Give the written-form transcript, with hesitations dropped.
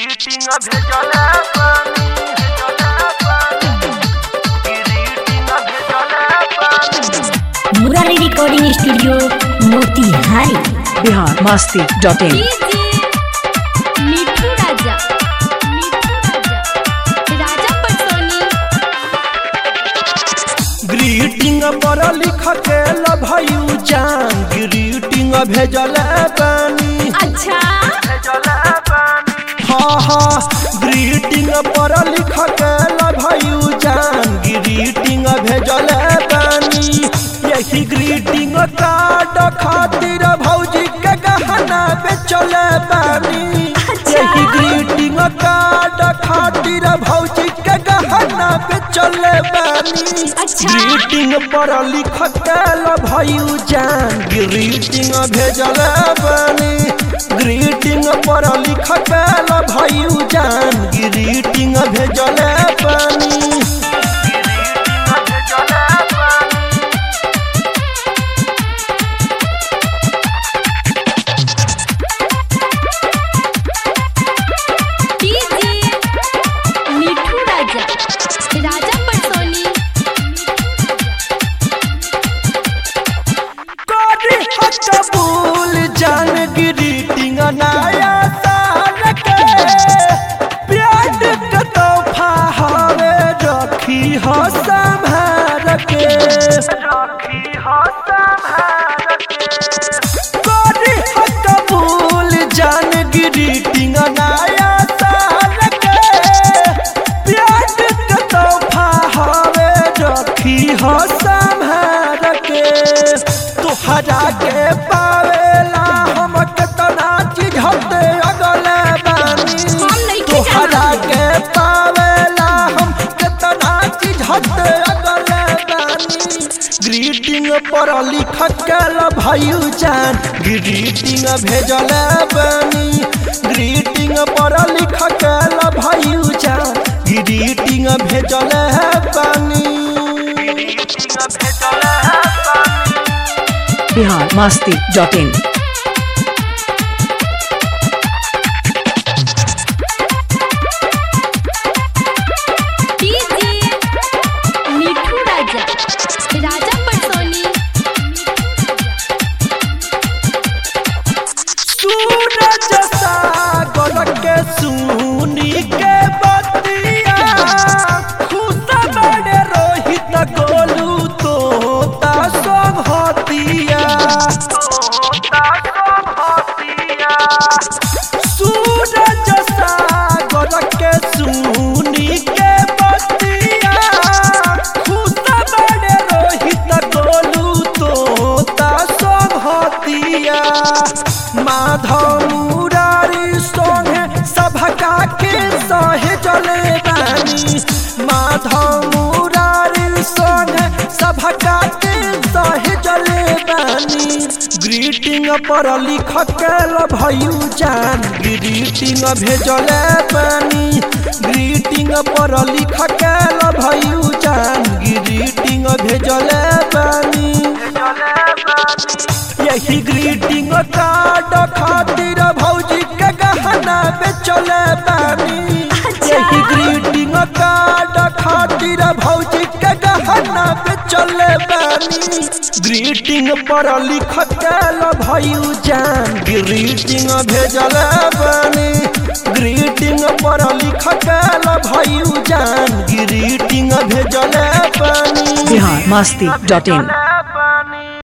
Greeting भेजले पानी greeting भेजले पानी। Murari recording studio Motihari. biharmasti.in। मिठू राजा राजा पटोनी। ग्रीटिंग पर लिख के लभयू जान ग्रीटिंग भेजले पानी। अच्छा भेजले पानी हाँ ग्रीटिंग पर लिख के लभयू जान ग्रीटिंग भेजले पानी। यही ग्रीटिंग कार्ड खातिर भौजी के गहना बेचले पानी। यही ग्रीटिंग कार्ड खातिर भौजी के गहना बेचले पानी। ग्रीटिंग पर लिख के लभयू जान ग्रीटिंग भेजले पानी। ग्रीटिंग पर लिख के लभयू जान ग्रीटिंग भेजले पानी। मिठू राजा राजा पटोनी। कबूल जान ग्रीटिंग नया साल के प्यार के तोहफा हवे रखी हो संभाल के। रखी हो संभाल के कबूल जान ग्रीटिंग नया साल के प्यार के तोहफा हवे रखी हो संभाल के। तोहरा के पावेला हम कितना चीज होते अगले बानी। तोहरा के पावेला हम कितना चीज होते अगले बानी। ग्रीटिंग पर लिख के लभयू जान ग्रीटिंग भेजले बानी। ग्रीटिंग पर लिख के लभयू जान ग्रीटिंग भेजले बानी। ग्रीटिंग भेजले पानी biharmasti.in। मिठू राजा राजा पटोनी। सूरज सागर के सुनी के बतिया खुश बड़े रोहित गोलू तोता संगतिया। सूरज सागर के सुनी के बतिया खुश बड़े रोहित गोलू तोता संगतिया। माधव मुरारी सोहे सभका के सहे जले बानी। माधव मुरारी सोहे सभका के सहे जले बानी। ग्रीटिंग पर लिख के लभयू जान ग्रीटिंग भेजले पानी। ग्रीटिंग पर लिख के लभयू जान ग्रीटिंग भेजले पानी। यही ग्रीटिंग कार्ड खातिर भौजी के गहना बेचले पानी। यही ग्रीटिंग कार्ड खातिर भौजी के गहना बेचले पानी। ग्रीटिंग पर लिख के लभयू जान ग्रीटिंग भेजले पानी। ग्रीटिंग पर लिख के लभयू जान ग्रीटिंग भेजले पानी। biharmasti.in।